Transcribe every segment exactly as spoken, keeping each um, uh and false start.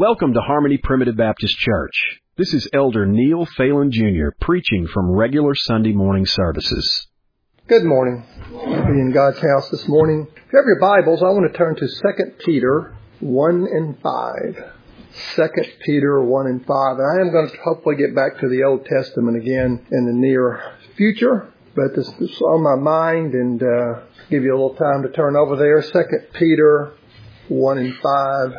Welcome to Harmony Primitive Baptist Church. This is Elder Neil Phelan Junior preaching from regular Sunday morning services. Good morning. We'll be in God's house this morning. If you have your Bibles, I want to turn to Second Peter one and five. Second Peter one and five. And I am going to hopefully get back to the Old Testament again in the near future. But this is on my mind, and uh, give you a little time to turn over there. Second Peter one and five.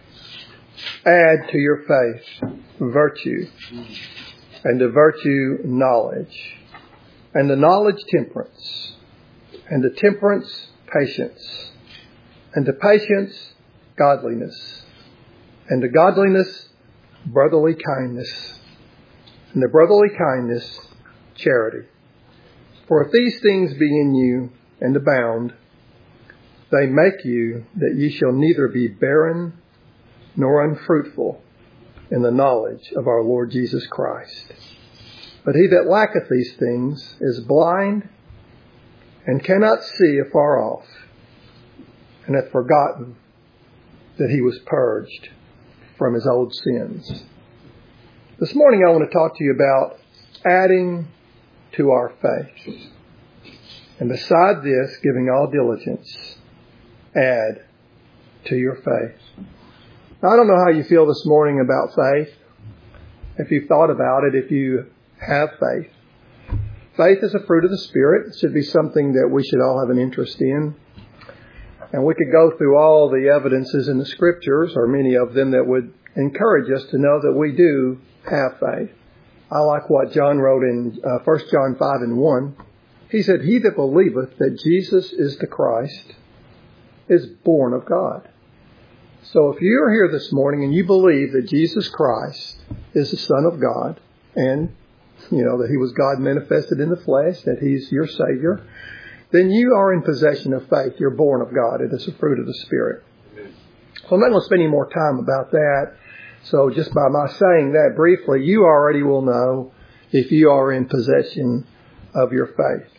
Add to your faith virtue, and to virtue knowledge, and the knowledge temperance, and the temperance patience, and to patience godliness, and to godliness brotherly kindness, and to brotherly kindness charity. For if these things be in you and abound, they make you that ye shall neither be barren nor unfruitful in the knowledge of our Lord Jesus Christ. But he that lacketh these things is blind, and cannot see afar off, and hath forgotten that he was purged from his old sins. This morning I want to talk to you about adding to our faith. And beside this, giving all diligence, add to your faith. Now, I don't know how you feel this morning about faith. If you've thought about it, if you have faith. Faith is a fruit of the Spirit. It should be something that we should all have an interest in. And we could go through all the evidences in the Scriptures, or many of them, that would encourage us to know that we do have faith. I like what John wrote in uh, First John five and one. He said, "He that believeth that Jesus is the Christ is born of God." So if you're here this morning and you believe that Jesus Christ is the Son of God, and you know that he was God manifested in the flesh, that he's your Savior, then you are in possession of faith. You're born of God. It is a fruit of the Spirit. So I'm not going to spend any more time about that. So just by my saying that briefly, you already will know if you are in possession of your faith.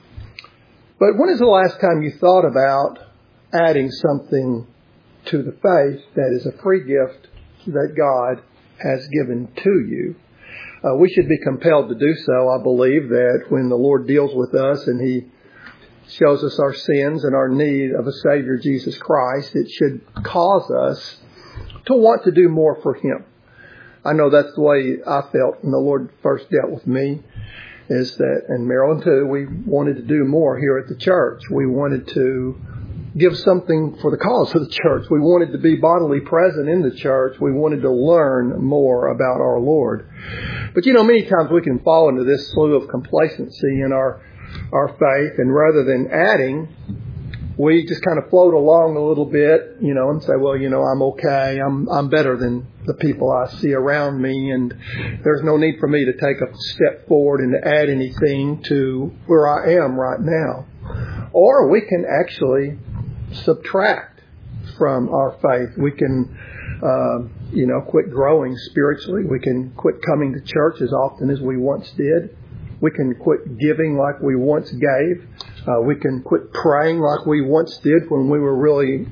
But when is the last time you thought about adding something to the faith that is a free gift that God has given to you? Uh, we should be compelled to do so. I believe that when the Lord deals with us and he shows us our sins and our need of a Savior, Jesus Christ, it should cause us to want to do more for him. I know that's the way I felt when the Lord first dealt with me, is that, and Marilyn too, we wanted to do more here at the church. We wanted to give something for the cause of the church. We wanted to be bodily present in the church. We wanted to learn more about our Lord. But you know, many times we can fall into this slough of complacency in our, our faith, and rather than adding, we just kind of float along a little bit, you know, and say, well, you know, I'm okay. I'm, I'm better than the people I see around me, and there's no need for me to take a step forward and to add anything to where I am right now. Or we can actually subtract from our faith. We can, uh, you know, quit growing spiritually. We can quit coming to church as often as we once did. We can quit giving like we once gave. Uh, we can quit praying like we once did when we were really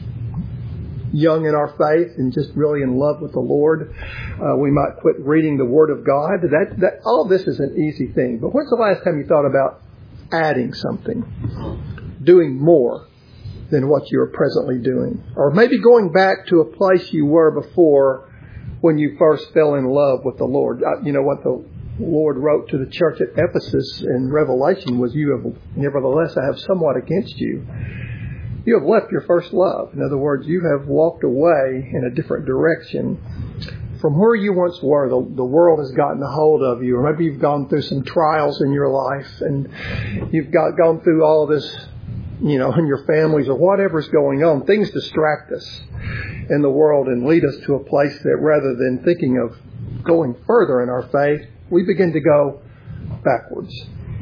young in our faith and just really in love with the Lord. Uh, we might quit reading the Word of God. That, that, all of this is an easy thing. But when's the last time you thought about adding something? Doing more than what you're presently doing? Or maybe going back to a place you were before when you first fell in love with the Lord. You know what the Lord wrote to the church at Ephesus in Revelation was, "You have, nevertheless, I have somewhat against you. You have left your first love." In other words, you have walked away in a different direction from where you once were. The, the world has gotten a hold of you, or maybe you've gone through some trials in your life, and you've got gone through all this, you know, in your families or whatever's going on. Things distract us in the world and lead us to a place that rather than thinking of going further in our faith, we begin to go backwards.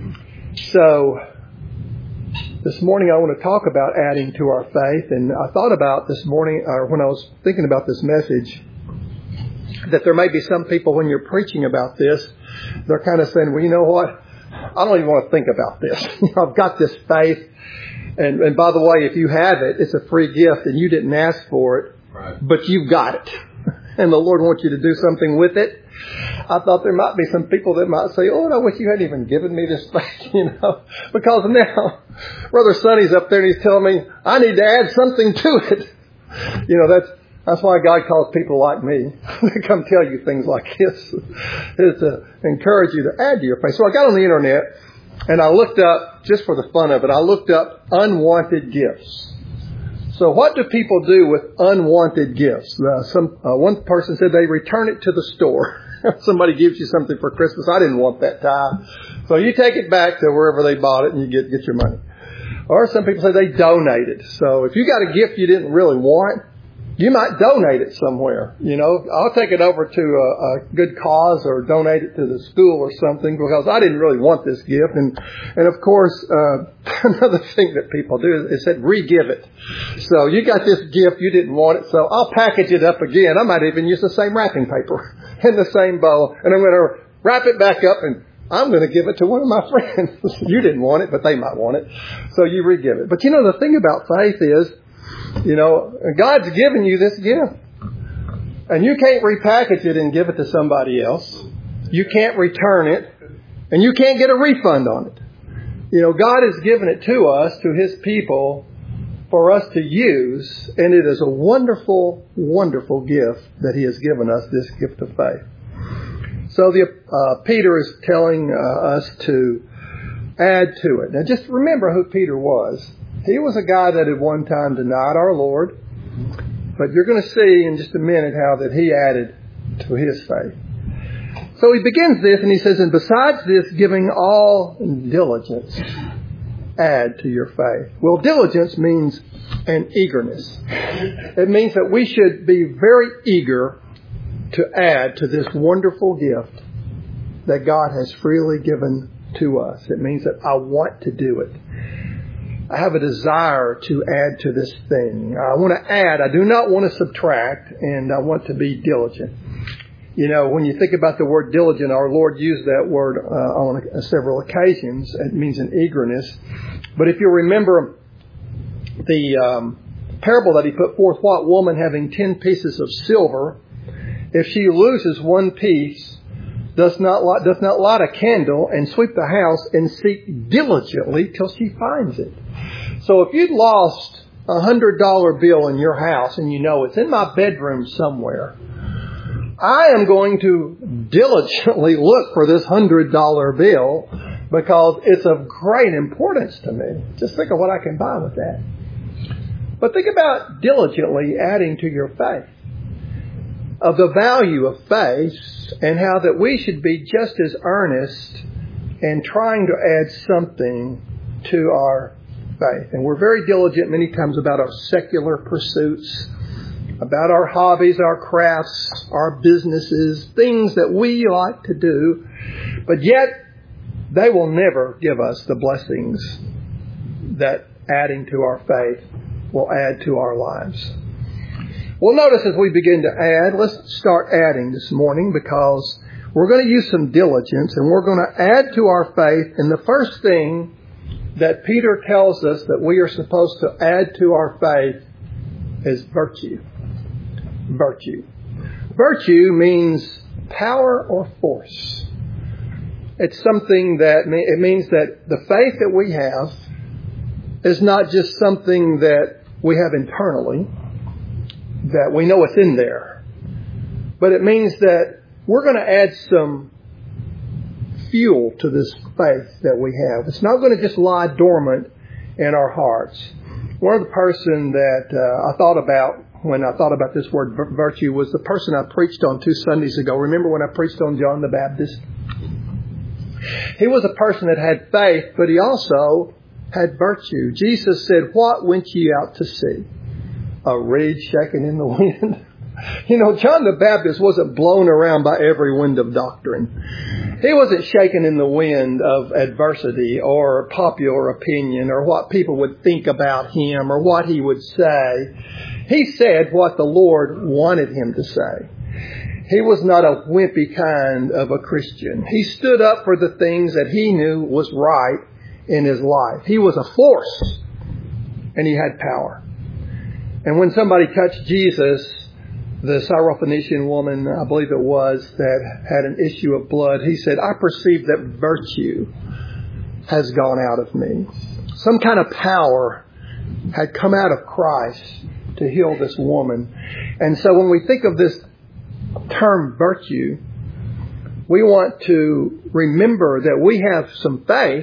So this morning I want to talk about adding to our faith. And I thought about this morning, or when I was thinking about this message, that there may be some people when you're preaching about this, they're kind of saying, well, you know what? I don't even want to think about this. I've got this faith. And, and by the way, if you have it, it's a free gift and you didn't ask for it, right, but you've got it. and the Lord wants you to do something with it. I thought there might be some people that might say, oh, I wish you hadn't even given me this faith, you know, because now Brother Sonny's up there and he's telling me I need to add something to it. You know, that's that's why God calls people like me to come tell you things like this, is to encourage you to add to your faith. So I got on the internet and I looked up, just for the fun of it, I looked up unwanted gifts. So what do people do with unwanted gifts? Uh, some uh, one person said they return it to the store. Somebody gives you something for Christmas. I didn't want that tie. So you take it back to wherever they bought it and you get, get your money. Or some people say they donate it. So if you got a gift you didn't really want, you might donate it somewhere. You know, I'll take it over to a, a good cause or donate it to the school or something because I didn't really want this gift. And, and of course, uh, another thing that people do is, is said re-give it. So you got this gift, you didn't want it, so I'll package it up again. I might even use the same wrapping paper and the same bow, and I'm going to wrap it back up and I'm going to give it to one of my friends. You didn't want it, but they might want it. So you re-give it. But you know, the thing about faith is, you know, God's given you this gift. And you can't repackage it and give it to somebody else. You can't return it. And you can't get a refund on it. You know, God has given it to us, to His people, for us to use. And it is a wonderful, wonderful gift that He has given us, this gift of faith. So the uh, Peter is telling uh, us to add to it. Now just remember who Peter was. He was a guy that at one time denied our Lord. But you're going to see in just a minute how that he added to his faith. So he begins this and he says, and besides this, giving all diligence, add to your faith. Well, diligence means an eagerness. It means that we should be very eager to add to this wonderful gift that God has freely given to us. It means that I want to do it. I have a desire to add to this thing. I want to add. I do not want to subtract, and I want to be diligent. You know, when you think about the word diligent, our Lord used that word uh, on uh, several occasions. It means an eagerness. But if you remember the um, parable that he put forth, what woman having ten pieces of silver, if she loses one piece, does not light, does not light a candle and sweep the house and seek diligently till she finds it. So if you'd lost a hundred dollar bill in your house and you know it's in my bedroom somewhere, I am going to diligently look for this hundred dollar bill because it's of great importance to me. Just think of what I can buy with that. But think about diligently adding to your faith, of the value of faith and how that we should be just as earnest in trying to add something to our faith. And we're very diligent many times about our secular pursuits, about our hobbies, our crafts, our businesses, things that we like to do, but yet they will never give us the blessings that adding to our faith will add to our lives. Well, notice as we begin to add, let's start adding this morning because we're going to use some diligence and we're going to add to our faith. And the first thing that Peter tells us that we are supposed to add to our faith is virtue. Virtue. Virtue means power or force. It's something that, it means that the faith that we have is not just something that we have internally, that we know it's in there. But it means that we're going to add some fuel to this faith that we have. It's not going to just lie dormant in our hearts. One of the person that uh, I thought about when I thought about this word virtue was the person I preached on two Sundays ago. Remember when I preached on John the Baptist? He was a person that had faith, but he also had virtue. Jesus said, what went ye out to see? A reed shaking in the wind. You know, John the Baptist wasn't blown around by every wind of doctrine. He wasn't shaken in the wind of adversity or popular opinion or what people would think about him or what he would say. He said what the Lord wanted him to say. He was not a wimpy kind of a Christian. He stood up for the things that he knew was right in his life. He was a force and he had power. And when somebody touched Jesus, the Syrophoenician woman, I believe it was, that had an issue of blood, he said, I perceive that virtue has gone out of me. Some kind of power had come out of Christ to heal this woman. And so when we think of this term virtue, we want to remember that we have some faith,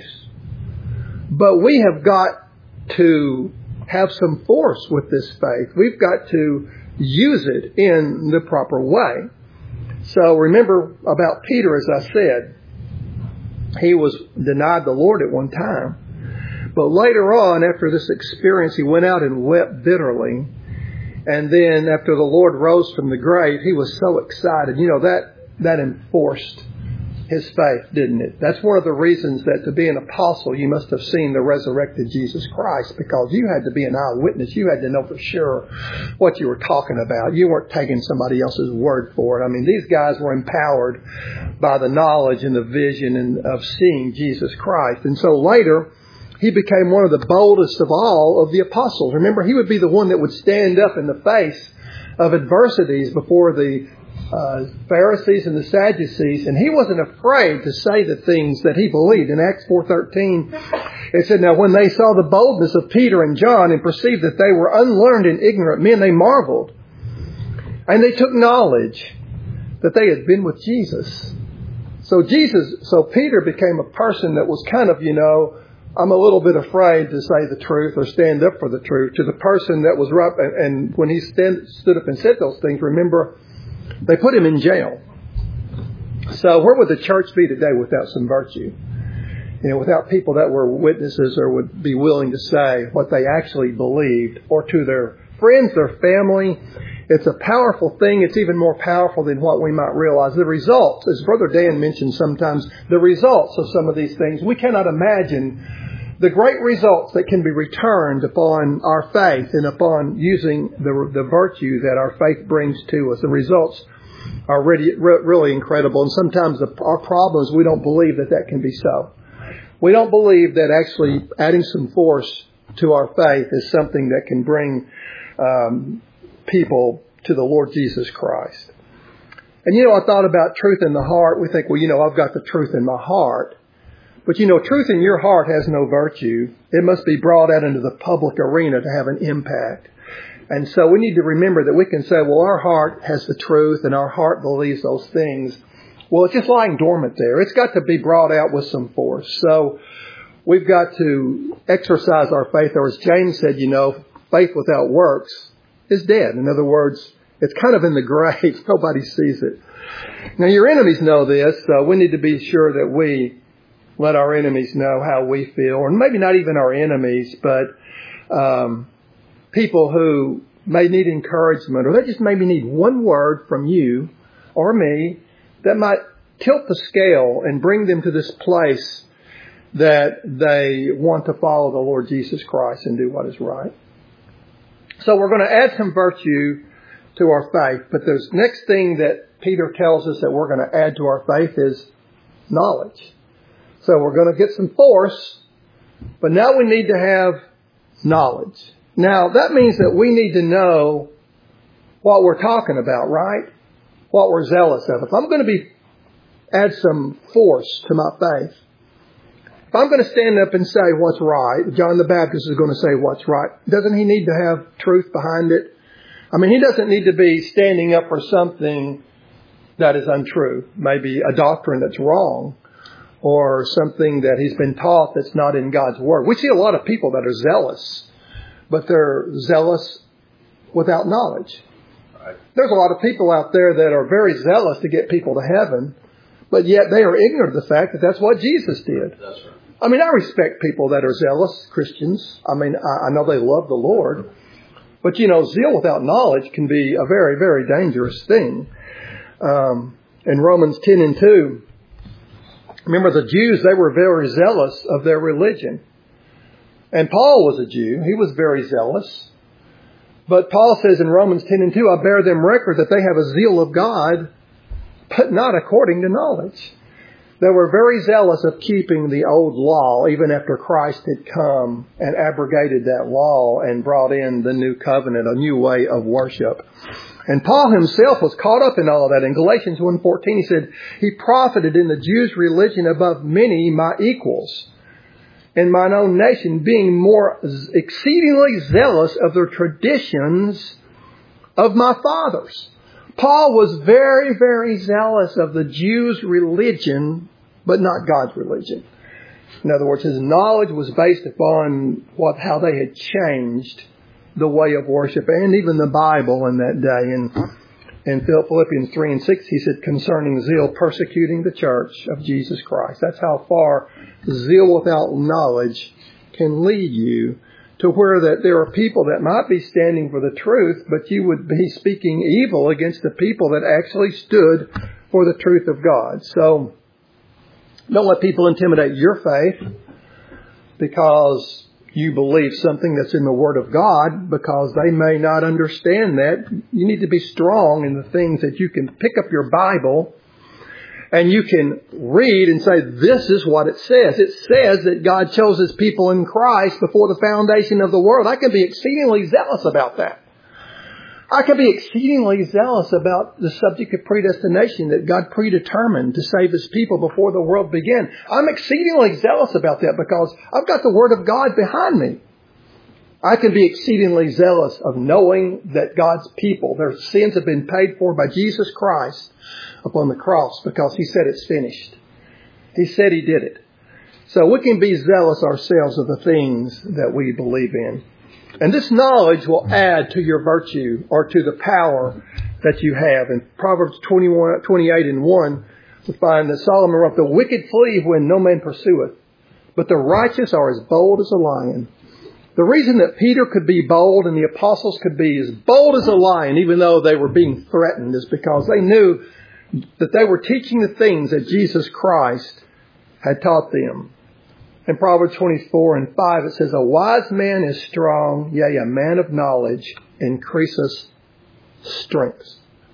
but we have got to have some force with this faith. We've got to use it in the proper way. So remember about Peter, as I said, he was denied the Lord at one time. But later on, after this experience, he went out and wept bitterly. And then after the Lord rose from the grave, he was so excited. You know, that, that enforced his faith, didn't it? That's one of the reasons that to be an apostle, you must have seen the resurrected Jesus Christ, because you had to be an eyewitness. You had to know for sure what you were talking about. You weren't taking somebody else's word for it. I mean, these guys were empowered by the knowledge and the vision and of seeing Jesus Christ. And so later, he became one of the boldest of all of the apostles. Remember, he would be the one that would stand up in the face of adversities before the Uh, Pharisees and the Sadducees, and he wasn't afraid to say the things that he believed. In Acts four thirteen, it said, now when they saw the boldness of Peter and John and perceived that they were unlearned and ignorant men, they marveled. And they took knowledge that they had been with Jesus. So Jesus, so Peter became a person that was kind of, you know, I'm a little bit afraid to say the truth or stand up for the truth, to the person that was right. And, and when he stand, stood up and said those things, remember, they put him in jail. So where would the church be today without some virtue? You know, without people that were witnesses or would be willing to say what they actually believed, or to their friends, their family. It's a powerful thing. It's even more powerful than what we might realize. The results, as Brother Dan mentioned sometimes, the results of some of these things, we cannot imagine the great results that can be returned upon our faith and upon using the, the virtue that our faith brings to us. The results are really, really incredible. And sometimes the, our problems, we don't believe that that can be so. We don't believe that actually adding some force to our faith is something that can bring um, people to the Lord Jesus Christ. And, you know, I thought about truth in the heart. We think, well, you know, I've got the truth in my heart. But, you know, truth in your heart has no virtue. It must be brought out into the public arena to have an impact. And so we need to remember that we can say, well, our heart has the truth and our heart believes those things. Well, it's just lying dormant there. It's got to be brought out with some force. So we've got to exercise our faith. Or as James said, you know, faith without works is dead. In other words, it's kind of in the grave. Nobody sees it. Now, your enemies know this. So we need to be sure that we let our enemies know how we feel, or maybe not even our enemies, but um, people who may need encouragement, or they just maybe need one word from you or me that might tilt the scale and bring them to this place that they want to follow the Lord Jesus Christ and do what is right. So we're going to add some virtue to our faith, but the next thing that Peter tells us that we're going to add to our faith is knowledge. So we're going to get some force, but now we need to have knowledge. Now, that means that we need to know what we're talking about, right? What we're zealous of. If I'm going to be add some force to my faith, if I'm going to stand up and say what's right, John the Baptist is going to say what's right, doesn't he need to have truth behind it? I mean, he doesn't need to be standing up for something that is untrue, maybe a doctrine that's wrong, or something that he's been taught that's not in God's Word. We see a lot of people that are zealous, but they're zealous without knowledge. Right. There's a lot of people out there that are very zealous to get people to heaven, but yet they are ignorant of the fact that that's what Jesus did. That's right. I mean, I respect people that are zealous, Christians. I mean, I, I know they love the Lord. But, you know, zeal without knowledge can be a very, very dangerous thing. Um, in Romans ten and two, remember the Jews, they were very zealous of their religion. And Paul was a Jew. He was very zealous. But Paul says in Romans ten and two, I bear them record that they have a zeal of God, but not according to knowledge. They were very zealous of keeping the old law, even after Christ had come and abrogated that law and brought in the new covenant, a new way of worship. And Paul himself was caught up in all of that. In Galatians one fourteen, he said, he profited in the Jews' religion above many my equals in mine own nation, being more exceedingly zealous of the traditions of my fathers. Paul was very, very zealous of the Jews' religion, but not God's religion. In other words, his knowledge was based upon what, how they had changed the way of worship and even the Bible in that day. And in Philippians three and six, he said, concerning zeal, persecuting the church of Jesus Christ. That's how far zeal without knowledge can lead you, to where that there are people that might be standing for the truth, but you would be speaking evil against the people that actually stood for the truth of God. So don't let people intimidate your faith because you believe something that's in the Word of God, because they may not understand that. You need to be strong in the things that you can pick up your Bible and you can read and say, this is what it says. It says that God chose His people in Christ before the foundation of the world. I can be exceedingly zealous about that. I can be exceedingly zealous about the subject of predestination, that God predetermined to save His people before the world began. I'm exceedingly zealous about that because I've got the Word of God behind me. I can be exceedingly zealous of knowing that God's people, their sins have been paid for by Jesus Christ upon the cross, because He said it's finished. He said He did it. So we can be zealous ourselves of the things that we believe in. And this knowledge will add to your virtue, or to the power that you have. In Proverbs twenty-one, twenty-eight and one, we find that Solomon wrote, the wicked flee when no man pursueth, but the righteous are as bold as a lion. The reason that Peter could be bold and the apostles could be as bold as a lion, even though they were being threatened, is because they knew that they were teaching the things that Jesus Christ had taught them. In Proverbs twenty-four and five, it says, a wise man is strong, yea, a man of knowledge increases strength.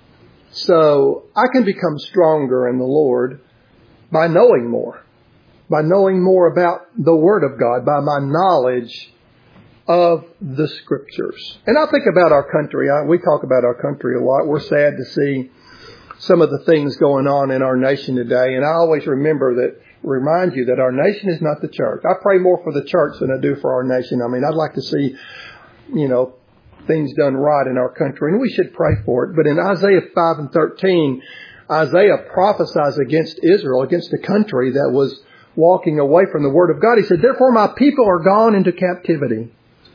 So I can become stronger in the Lord by knowing more, by knowing more about the Word of God, by my knowledge of the Scriptures. And I think about our country. I, we talk about our country a lot. We're sad to see some of the things going on in our nation today. And I always remember that, remind you that our nation is not the church. I pray more for the church than I do for our nation. I mean, I'd like to see, you know, things done right in our country, and we should pray for it. But in Isaiah five and thirteen, Isaiah prophesies against Israel, against a country that was walking away from the Word of God. He said, therefore my people are gone into captivity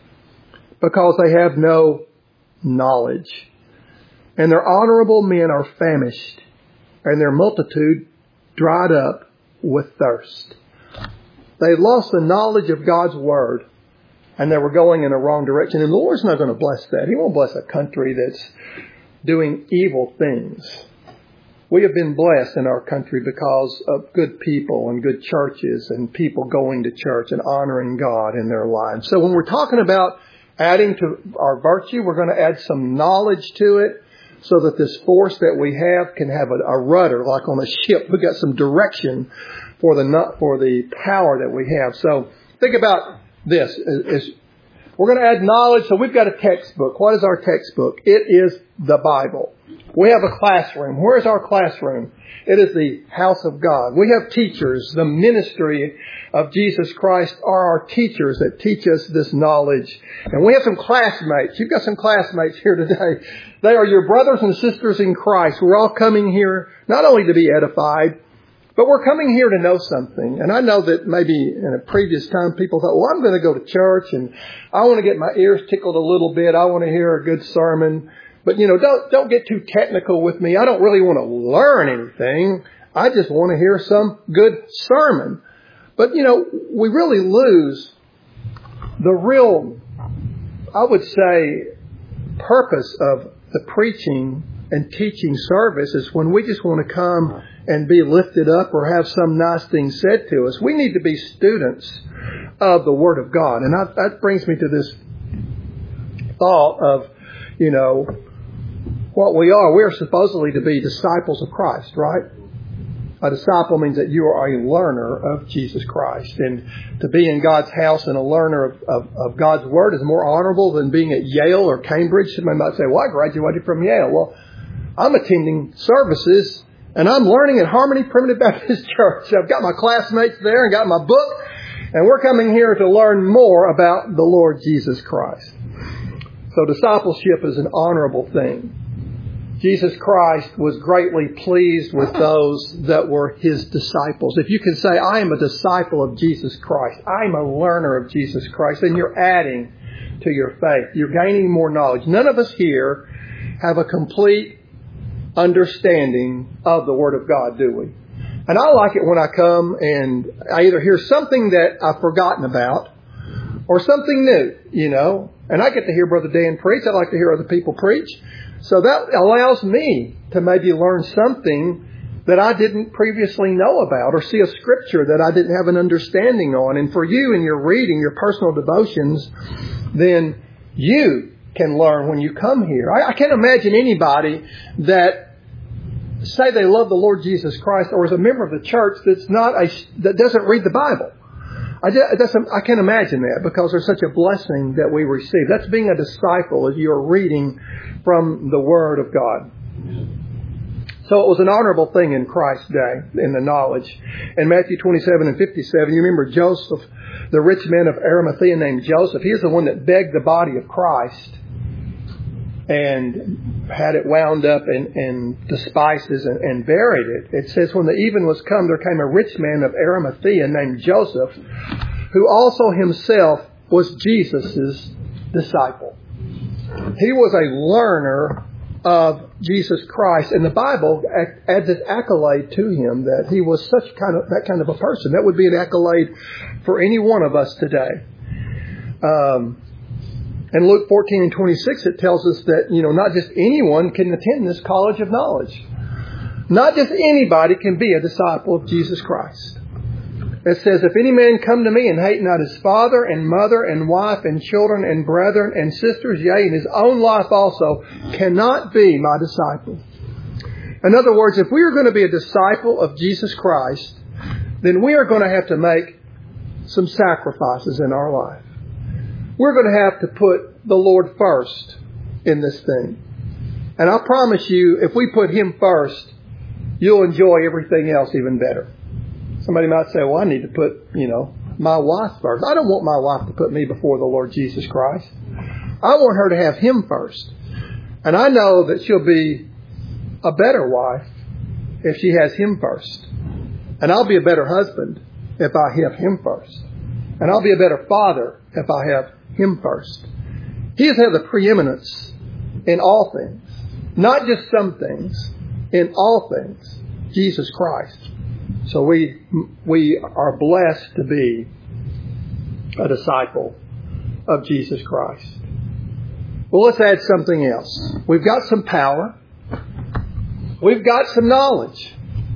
because they have no knowledge. And their honorable men are famished, and their multitude dried up with thirst. They lost the knowledge of God's Word, and they were going in a wrong direction. And the Lord's not going to bless that. He won't bless a country that's doing evil things. We have been blessed in our country because of good people and good churches and people going to church and honoring God in their lives. So when we're talking about adding to our virtue, we're going to add some knowledge to it, so that this force that we have can have a, a rudder, like on a ship. We've got some direction for the for the power that we have. So think about this. Is, is we're going to add knowledge. So we've got a textbook. What is our textbook? It is the Bible. We have a classroom. Where is our classroom? It is the house of God. We have teachers. The ministry of Jesus Christ are our teachers that teach us this knowledge. And we have some classmates. You've got some classmates here today. They are your brothers and sisters in Christ. We're all coming here not only to be edified, but we're coming here to know something. And I know that maybe in a previous time people thought, well, I'm going to go to church and I want to get my ears tickled a little bit. I want to hear a good sermon. But, you know, don't don't get too technical with me. I don't really want to learn anything. I just want to hear some good sermon. But, you know, we really lose the real, I would say, purpose of the preaching and teaching service is when we just want to come and be lifted up or have some nice thing said to us. We need to be students of the Word of God. And I, that brings me to this thought of, you know, what we are. We are supposedly to be disciples of Christ, right? A disciple means that you are a learner of Jesus Christ. And to be in God's house and a learner of, of, of God's Word is more honorable than being at Yale or Cambridge. Somebody might say, well, I graduated from Yale. Well, I'm attending services and I'm learning at Harmony Primitive Baptist Church. I've got my classmates there and got my book. And we're coming here to learn more about the Lord Jesus Christ. So discipleship is an honorable thing. Jesus Christ was greatly pleased with those that were His disciples. If you can say, I am a disciple of Jesus Christ, I am a learner of Jesus Christ, then you're adding to your faith. You're gaining more knowledge. None of us here have a complete understanding of the Word of God, do we? And I like it when I come and I either hear something that I've forgotten about or something new, you know. And I get to hear Brother Dan preach. I like to hear other people preach. So that allows me to maybe learn something that I didn't previously know about or see a scripture that I didn't have an understanding on. And for you in your reading, your personal devotions, then you can learn when you come here. I, I can't imagine anybody that say they love the Lord Jesus Christ or is a member of the church that's not a, that doesn't read the Bible. I, just, I can't imagine that because there's such a blessing that we receive. That's being a disciple as you're reading from the Word of God. So it was an honorable thing in Christ's day, in the knowledge. In Matthew twenty-seven and fifty-seven, you remember Joseph, the rich man of Arimathea named Joseph. He is the one that begged the body of Christ and had it wound up in, in the spices and, and buried it. It says, when the even was come, there came a rich man of Arimathea named Joseph, who also himself was Jesus' disciple. He was a learner of Jesus Christ, and the Bible adds an accolade to him that he was such kind of that kind of a person. That would be an accolade for any one of us today. Um, In Luke fourteen and twenty-six, it tells us that, you know, not just anyone can attend this college of knowledge. Not just anybody can be a disciple of Jesus Christ. It says, if any man come to me and hate not his father and mother and wife and children and brethren and sisters, yea, and his own life also, cannot be my disciple. In other words, if we are going to be a disciple of Jesus Christ, then we are going to have to make some sacrifices in our life. We're going to have to put the Lord first in this thing. And I promise you, if we put Him first, you'll enjoy everything else even better. Somebody might say, well, I need to put, you know, my wife first. I don't want my wife to put me before the Lord Jesus Christ. I want her to have Him first. And I know that she'll be a better wife if she has Him first. And I'll be a better husband if I have Him first. And I'll be a better father if I have Him first. He has had the preeminence in all things. Not just some things. In all things. Jesus Christ. So we we are blessed to be a disciple of Jesus Christ. Well, let's add something else. We've got some power. We've got some knowledge.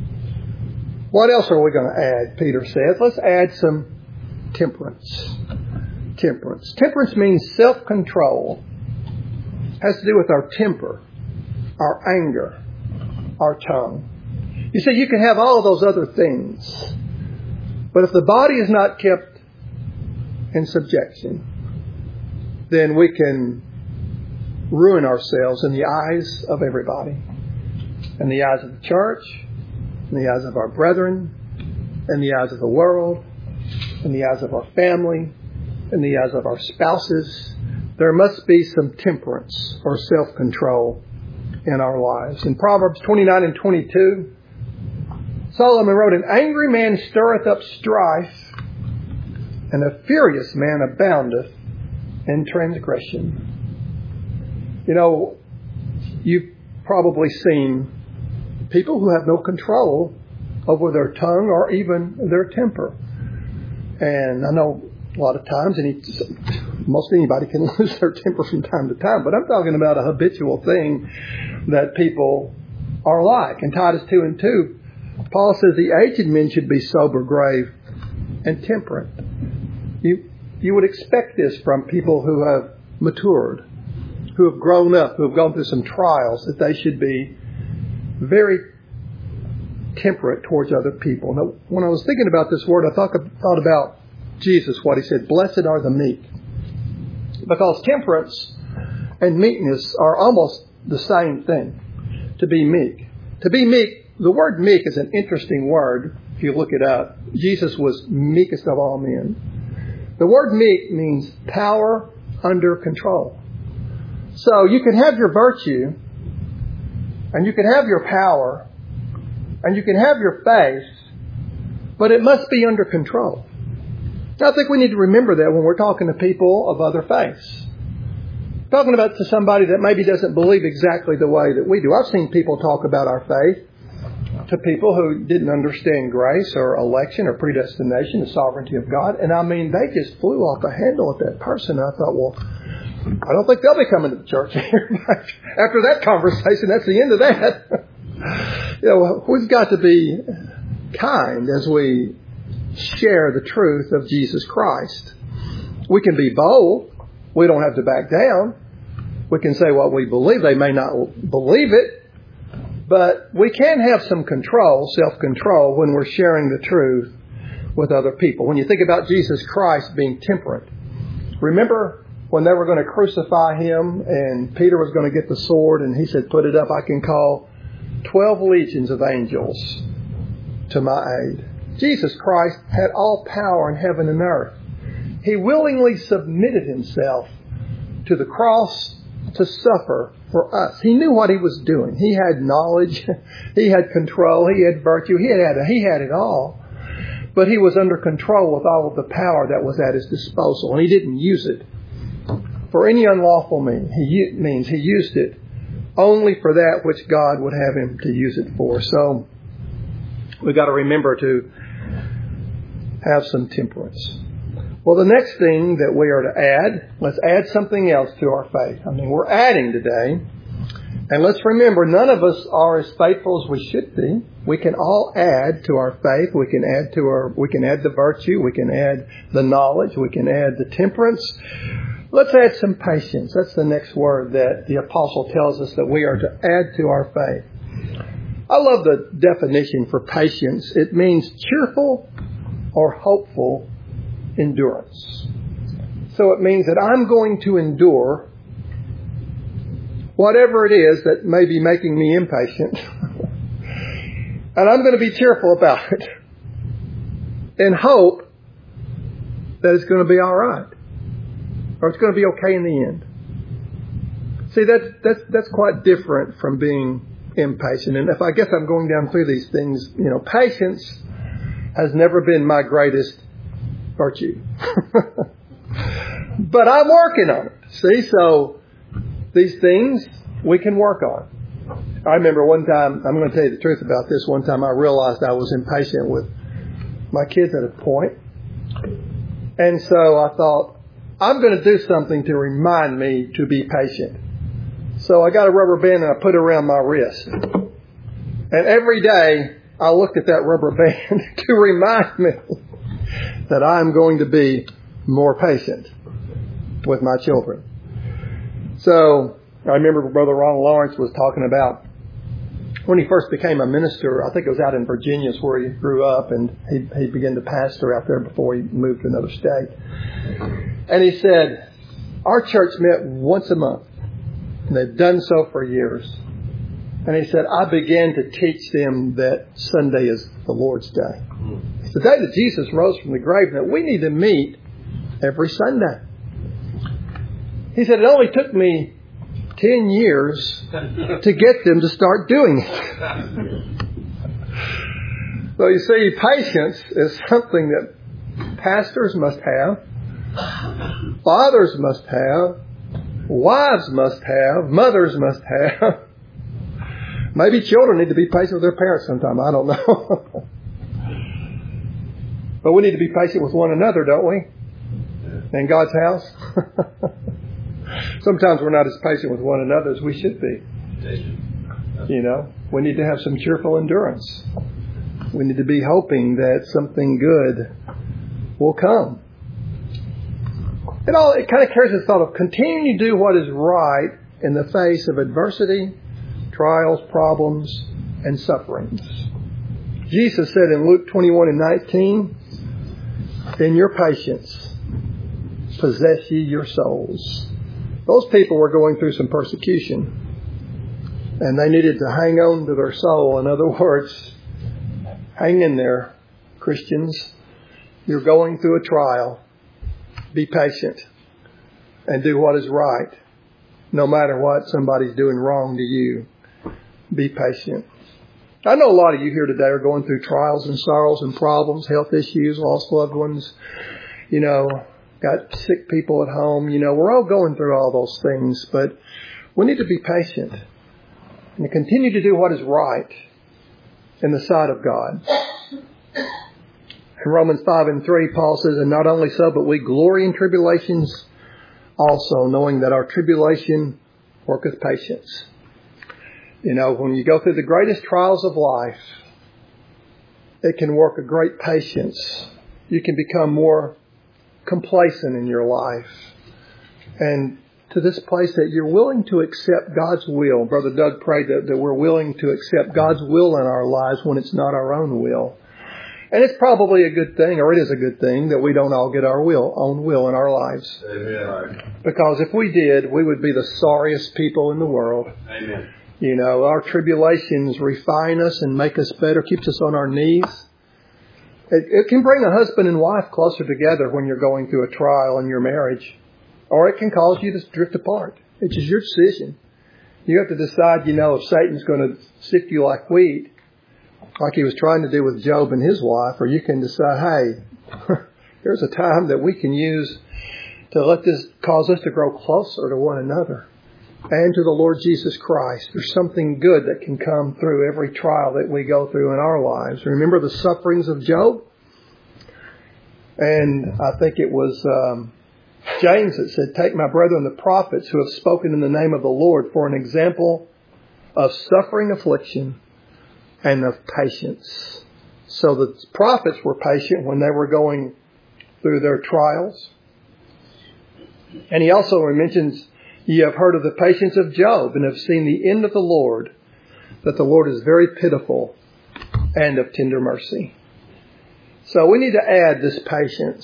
What else are we going to add? Peter says, let's add some temperance. Temperance. Temperance means self-control. It has to do with our temper, our anger, our tongue. You see, you can have all of those other things, but if the body is not kept in subjection, then we can ruin ourselves in the eyes of everybody, in the eyes of the church, in the eyes of our brethren, in the eyes of the world, in the eyes of our family, in the eyes of our spouses. There must be some temperance or self-control in our lives. In Proverbs twenty-nine and twenty-two, Solomon wrote, an angry man stirreth up strife, and a furious man aboundeth in transgression. You know, you've probably seen people who have no control over their tongue or even their temper. And I know a lot of times, any, most anybody can lose their temper from time to time, but I'm talking about a habitual thing that people are like. In Titus two and two, Paul says the aged men should be sober, grave, and temperate. You, you would expect this from people who have matured, who have grown up, who have gone through some trials, that they should be very temperate towards other people. Now, when I was thinking about this word, I thought, thought about Jesus, what he said, blessed are the meek. Because temperance and meekness are almost the same thing, to be meek. To be meek, the word meek is an interesting word if you look it up. Jesus was meekest of all men. The word meek means power under control. So you can have your virtue, and you can have your power, and you can have your faith, but it must be under control. Now, I think we need to remember that when we're talking to people of other faiths. Talking about to somebody that maybe doesn't believe exactly the way that we do. I've seen people talk about our faith to people who didn't understand grace or election or predestination, the sovereignty of God. And I mean, they just flew off the handle at that person. I thought, well, I don't think they'll be coming to the church here. After that conversation, that's the end of that. You know, we've got to be kind as we share the truth of Jesus Christ. We can be bold. We don't have to back down. We can say what we believe. They may not believe it, but we can have some control, self-control, when we're sharing the truth with other people. When you think about Jesus Christ being temperate, remember when they were going to crucify him and Peter was going to get the sword and he said, put it up, I can call twelve legions of angels to my aid. Jesus Christ had all power in heaven and earth. He willingly submitted himself to the cross to suffer for us. He knew what he was doing. He had knowledge. He had control. He had virtue. He had, he had it all. But he was under control with all of the power that was at his disposal. And he didn't use it for any unlawful means. He means he used it only for that which God would have him to use it for. So we've got to remember to have some temperance. Well, the next thing that we are to add, let's add something else to our faith. I mean, we're adding today. And let's remember, none of us are as faithful as we should be. We can all add to our faith. We can add to our, we can add the virtue. We can add the knowledge. We can add the temperance. Let's add some patience. That's the next word that the apostle tells us that we are to add to our faith. I love the definition for patience. It means cheerful or hopeful endurance. So it means that I'm going to endure whatever it is that may be making me impatient. And I'm going to be cheerful about it and hope that it's going to be all right. Or it's going to be okay in the end. See, that's, that's, that's quite different from being impatient. And if I guess I'm going down through these things, you know, patience has never been my greatest virtue. But I'm working on it. See, so these things we can work on. I remember one time, I'm going to tell you the truth about this, one time I realized I was impatient with my kids at a point. And so I thought, I'm going to do something to remind me to be patient. So I got a rubber band and I put it around my wrist. And every day I looked at that rubber band to remind me that I'm going to be more patient with my children. So I remember Brother Ron Lawrence was talking about when he first became a minister. I think it was out in Virginia where he grew up, and he, he began to pastor out there before he moved to another state. And he said, our church met once a month, and they've done so for years. And he said, I began to teach them that Sunday is the Lord's Day. It's the day that Jesus rose from the grave, that we need to meet every Sunday. He said, it only took me ten years to get them to start doing it. So you see, patience is something that pastors must have, fathers must have, wives must have, mothers must have. Maybe children need to be patient with their parents sometime. I don't know. But we need to be patient with one another, don't we? In God's house. Sometimes we're not as patient with one another as we should be. You know, we need to have some cheerful endurance. We need to be hoping that something good will come. It all it kind of carries the thought of continuing to do what is right in the face of adversity, trials, problems, and sufferings. Jesus said in Luke twenty-one and nineteen, in your patience, possess ye your souls. Those people were going through some persecution, and they needed to hang on to their soul. In other words, hang in there, Christians. You're going through a trial. Be patient and do what is right, no matter what somebody's doing wrong to you. Be patient. I know a lot of you here today are going through trials and sorrows and problems, health issues, lost loved ones, you know, got sick people at home. You know, we're all going through all those things, but we need to be patient and continue to do what is right in the sight of God. In Romans five and three, Paul says, and not only so, but we glory in tribulations also, knowing that our tribulation worketh patience. You know, when you go through the greatest trials of life, it can work a great patience. You can become more complacent in your life. And to this place that you're willing to accept God's will. Brother Doug prayed that, that we're willing to accept God's will in our lives when it's not our own will. And it's probably a good thing, or it is a good thing, that we don't all get our will, own will in our lives. Amen. Because if we did, we would be the sorriest people in the world. Amen. You know, our tribulations refine us and make us better, keeps us on our knees. It, it can bring a husband and wife closer together when you're going through a trial in your marriage. Or it can cause you to drift apart. It's just your decision. You have to decide, you know, if Satan's going to sift you like wheat, like he was trying to do with Job and his wife, or you can decide, hey, there's a time that we can use to let this cause us to grow closer to one another and to the Lord Jesus Christ. There's something good that can come through every trial that we go through in our lives. Remember the sufferings of Job? And I think it was um, James that said, take my brethren the prophets who have spoken in the name of the Lord for an example of suffering affliction and of patience. So the prophets were patient when they were going through their trials. And he also mentions, ye have heard of the patience of Job and have seen the end of the Lord, that the Lord is very pitiful and of tender mercy. So we need to add this patience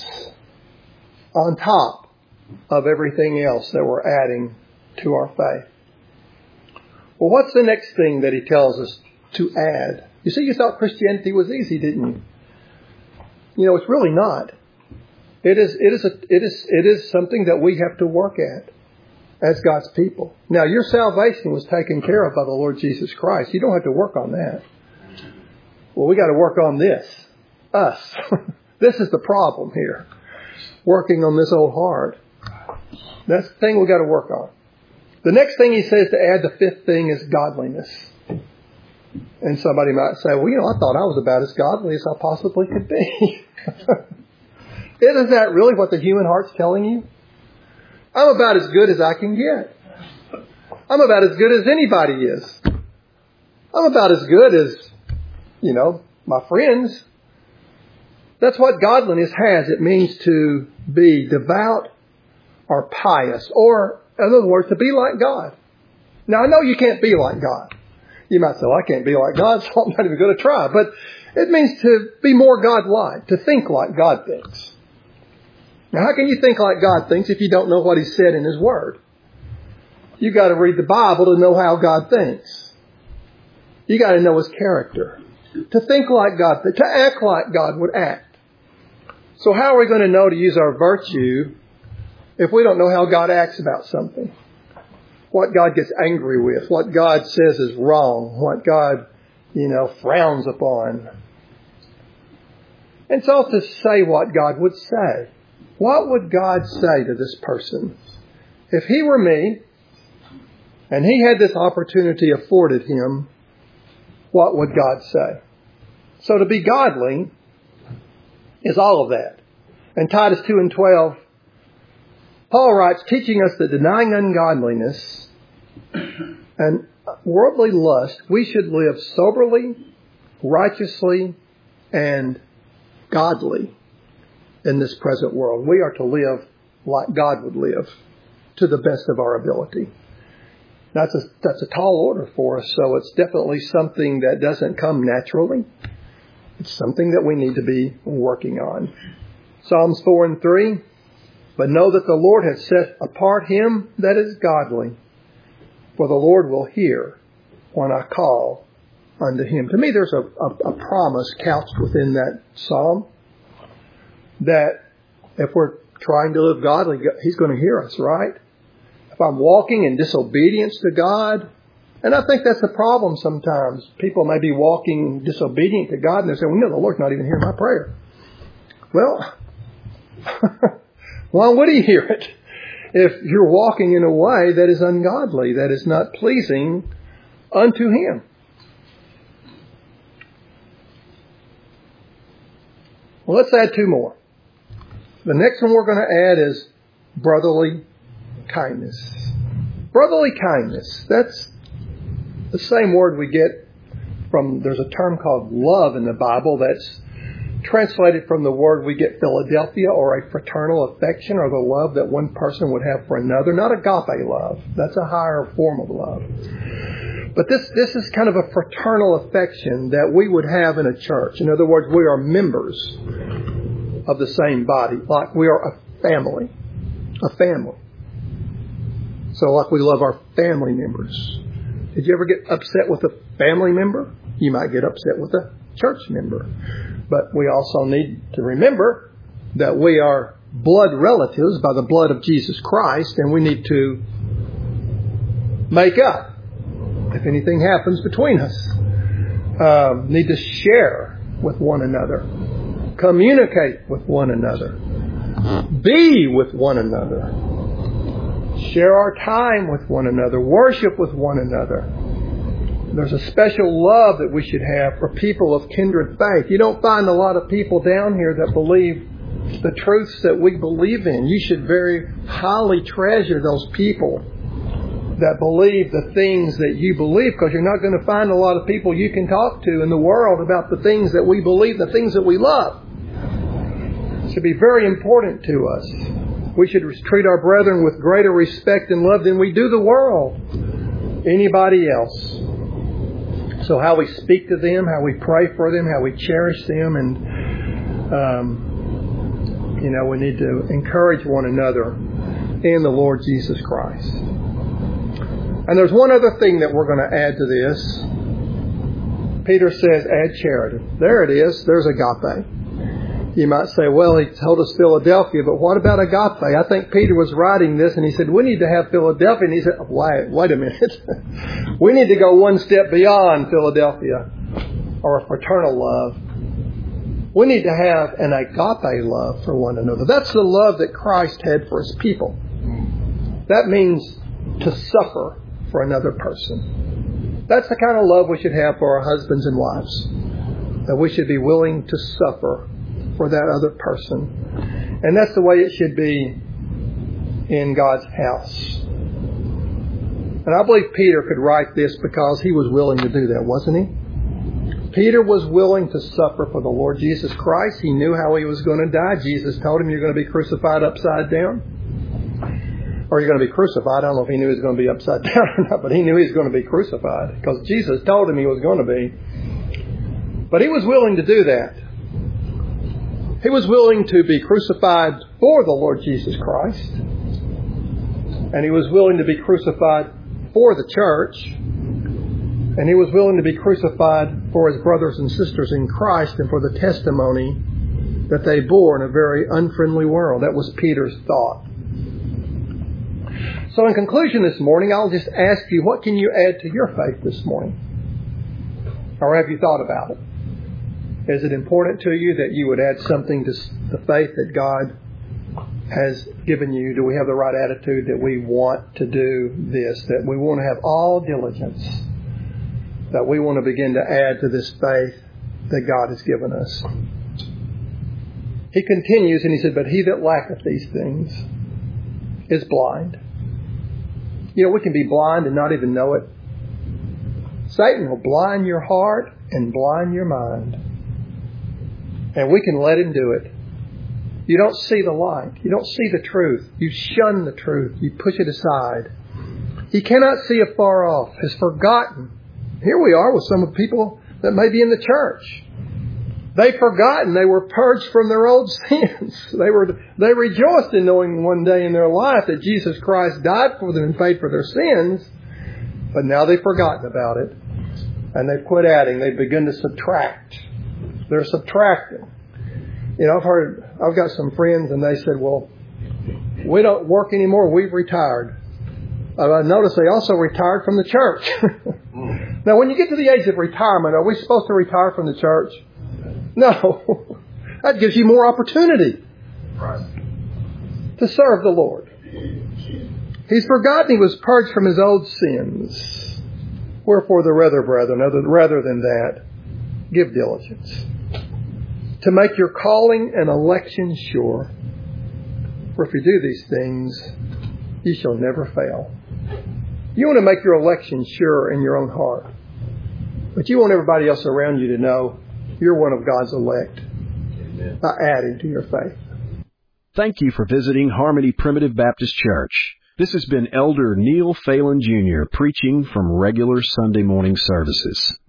on top of everything else that we're adding to our faith. Well, what's the next thing that he tells us to add? You see, you thought Christianity was easy, didn't you? You know, it's really not. It is, it is, a, it is, it is something that we have to work at as God's people. Now, your salvation was taken care of by the Lord Jesus Christ. You don't have to work on that. Well, we got to work on this. Us. This is the problem here. Working on this old heart. That's the thing we got to work on. The next thing he says to add, the fifth thing, is godliness. And somebody might say, well, you know, I thought I was about as godly as I possibly could be. Isn't that really what the human heart's telling you? I'm about as good as I can get. I'm about as good as anybody is. I'm about as good as, you know, my friends. That's what godliness has. It means to be devout or pious, or, in other words, to be like God. Now, I know you can't be like God. You might say, well, I can't be like God, so I'm not even going to try. But it means to be more God-like, to think like God thinks. Now, how can you think like God thinks if you don't know what He said in His Word? You got to read the Bible to know how God thinks. You got to know His character. To think like God, to act like God would act. So how are we going to know to use our virtue if we don't know how God acts about something? What God gets angry with, what God says is wrong, what God, you know, frowns upon. And so to say what God would say. What would God say to this person? If he were me, and he had this opportunity afforded him, what would God say? So to be godly is all of that. In Titus two and twelve, Paul writes, teaching us that denying ungodliness and worldly lust, we should live soberly, righteously, and godly in this present world. We are to live like God would live, to the best of our ability. That's a, that's a tall order for us, so it's definitely something that doesn't come naturally. It's something that we need to be working on. Psalms four and three, but know that the Lord hath set apart him that is godly, for the Lord will hear when I call unto him. To me, there's a, a, a promise couched within that psalm that if we're trying to live godly, he's going to hear us, right? If I'm walking in disobedience to God, and I think that's the problem sometimes. People may be walking disobedient to God and they're saying, well, no, the Lord's not even hearing my prayer. Well, why would he hear it if you're walking in a way that is ungodly, that is not pleasing unto him? Well, let's add two more. The next one we're going to add is brotherly kindness. Brotherly kindness. That's the same word we get from, there's a term called love in the Bible that's translated from the word we get Philadelphia, or a fraternal affection, or the love that one person would have for another. Not agape love. That's a higher form of love. But this, this is kind of a fraternal affection that we would have in a church. In other words, we are members of the same body. Like we are a family. A family. So like we love our family members. Did you ever get upset with a family member? You might get upset with a church member. But we also need to remember that we are blood relatives by the blood of Jesus Christ, and we need to make up if anything happens between us. Um, need to share with one another. Communicate with one another. Be with one another. Share our time with one another. Worship with one another. There's a special love that we should have for people of kindred faith. You don't find a lot of people down here that believe the truths that we believe in. You should very highly treasure those people that believe the things that you believe, because you're not going to find a lot of people you can talk to in the world about the things that we believe, the things that we love. It should be very important to us. We should treat our brethren with greater respect and love than we do the world, anybody else. So how we speak to them, how we pray for them, how we cherish them, and um, you know, we need to encourage one another in the Lord Jesus Christ. And there's one other thing that we're going to add to this. Peter says, add charity. There it is. There's agape. You might say, well, he told us Philadelphia, but what about agape? I think Peter was writing this and he said, we need to have Philadelphia. And he said, wait, wait a minute. We need to go one step beyond Philadelphia, or a fraternal love. We need to have an agape love for one another. That's the love that Christ had for his people. That means to suffer for another person. That's the kind of love we should have for our husbands and wives. That we should be willing to suffer for that other person. And that's the way it should be in God's house. And I believe Peter could write this because he was willing to do that, wasn't he? Peter was willing to suffer for the Lord Jesus Christ. He knew how he was going to die. Jesus told him, you're going to be crucified upside down. Or you're going to be crucified. I don't know if he knew he was going to be upside down or not, but he knew he was going to be crucified because Jesus told him he was going to be. But he was willing to do that. He was willing to be crucified for the Lord Jesus Christ. And he was willing to be crucified for the church. And he was willing to be crucified for his brothers and sisters in Christ and for the testimony that they bore in a very unfriendly world. That was Peter's thought. So in conclusion this morning, I'll just ask you, what can you add to your faith this morning? Or have you thought about it? Is it important to you that you would add something to the faith that God has given you? Do we have the right attitude that we want to do this, that we want to have all diligence, that we want to begin to add to this faith that God has given us? He continues and he said, but he that lacketh these things is blind. You know, we can be blind and not even know it. Satan will blind your heart and blind your mind. And we can let him do it. You don't see the light. You don't see the truth. You shun the truth. You push it aside. He cannot see afar off, has forgotten. Here we are with some of the people that may be in the church. They've forgotten they were purged from their old sins. They were, they rejoiced in knowing one day in their life that Jesus Christ died for them and paid for their sins. But now they've forgotten about it. And they've quit adding. They've begun to subtract. They're subtracting. You know, I've heard, I've got some friends and they said, well, we don't work anymore. We've retired. Uh, I noticed they also retired from the church. Now, when you get to the age of retirement, are we supposed to retire from the church? No. That gives you more opportunity to serve the Lord. He's forgotten he was purged from his old sins. Wherefore the rather, brethren, rather than that, give diligence to make your calling and election sure. For if you do these things, you shall never fail. You want to make your election sure in your own heart. But you want everybody else around you to know you're one of God's elect. Amen. By adding to your faith. Thank you for visiting Harmony Primitive Baptist Church. This has been Elder Neil Phelan Junior preaching from regular Sunday morning services.